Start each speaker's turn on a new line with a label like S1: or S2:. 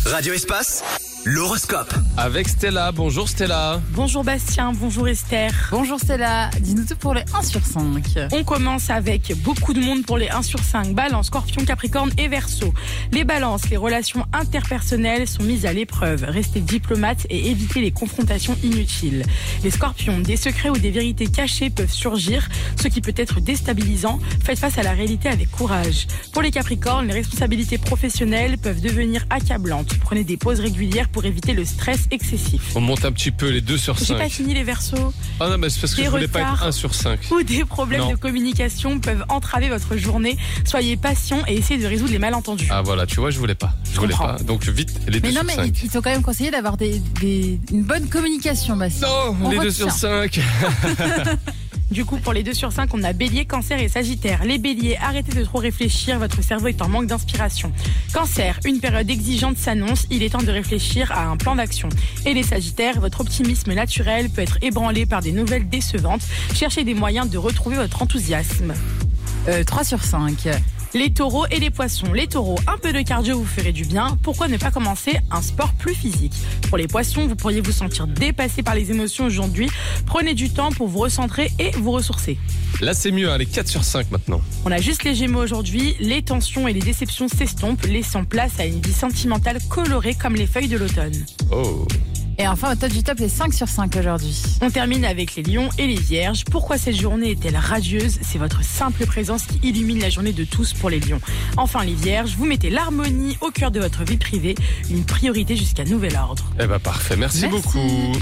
S1: Radio Espace, l'horoscope.
S2: Avec Stella. Bonjour Stella.
S3: Bonjour Bastien, bonjour Esther.
S4: Bonjour Stella, dis-nous tout pour les 1 sur 5.
S3: On commence avec beaucoup de monde pour les 1 sur 5. Balance, Scorpion, Capricorne et Verseau. Les balances, les relations interpersonnelles sont mises à l'épreuve. Restez diplomate et évitez les confrontations inutiles. Les Scorpions, des secrets ou des vérités cachées peuvent surgir, ce qui peut être déstabilisant. Faites face à la réalité avec courage. Pour les Capricornes, les responsabilités professionnelles peuvent devenir accablantes. Prenez des pauses régulières pour éviter le stress excessif.
S2: On monte un petit peu les 2 sur 5.
S3: J'ai pas fini les Verseaux.
S2: Ah non, mais c'est parce que
S3: Des
S2: je voulais pas être
S3: retards
S2: 1 sur 5.
S3: Ou des problèmes
S2: Non.
S3: de communication peuvent entraver votre journée. Soyez patient et essayez de résoudre les malentendus.
S2: Ah voilà, tu vois, je voulais pas. Je voulais
S3: comprends.
S2: pas. Donc vite, les 2
S4: Mais non,
S2: sur
S4: mais
S2: 5.
S4: ils t'ont quand même conseillé d'avoir une bonne communication, Bastien.
S2: Non,
S4: On
S2: les 2
S4: retient.
S2: sur 5.
S3: Du coup, pour les 2 sur 5, on a Bélier, Cancer et Sagittaire. Les Béliers, arrêtez de trop réfléchir, votre cerveau est en manque d'inspiration. Cancer, une période exigeante s'annonce, il est temps de réfléchir à un plan d'action. Et les Sagittaires, votre optimisme naturel peut être ébranlé par des nouvelles décevantes. Cherchez des moyens de retrouver votre enthousiasme.
S4: 3 sur 5.
S3: Les taureaux et les poissons. Les taureaux, un peu de cardio vous ferait du bien. Pourquoi ne pas commencer un sport plus physique? Pour les poissons, vous pourriez vous sentir dépassé par les émotions aujourd'hui. Prenez du temps pour vous recentrer et vous ressourcer.
S2: Là, c'est mieux, hein, les 4 sur 5 maintenant.
S3: On a juste les Gémeaux aujourd'hui. Les tensions et les déceptions s'estompent, laissant place à une vie sentimentale colorée comme les feuilles de l'automne.
S2: Oh.
S4: Et enfin, au top du top, les 5 sur 5 aujourd'hui.
S3: On termine avec les lions et les vierges. Pourquoi cette journée est-elle radieuse? C'est votre simple présence qui illumine la journée de tous pour les lions. Enfin les vierges, vous mettez l'harmonie au cœur de votre vie privée, une priorité jusqu'à nouvel ordre.
S2: Eh ben parfait, merci
S4: Merci.
S2: beaucoup.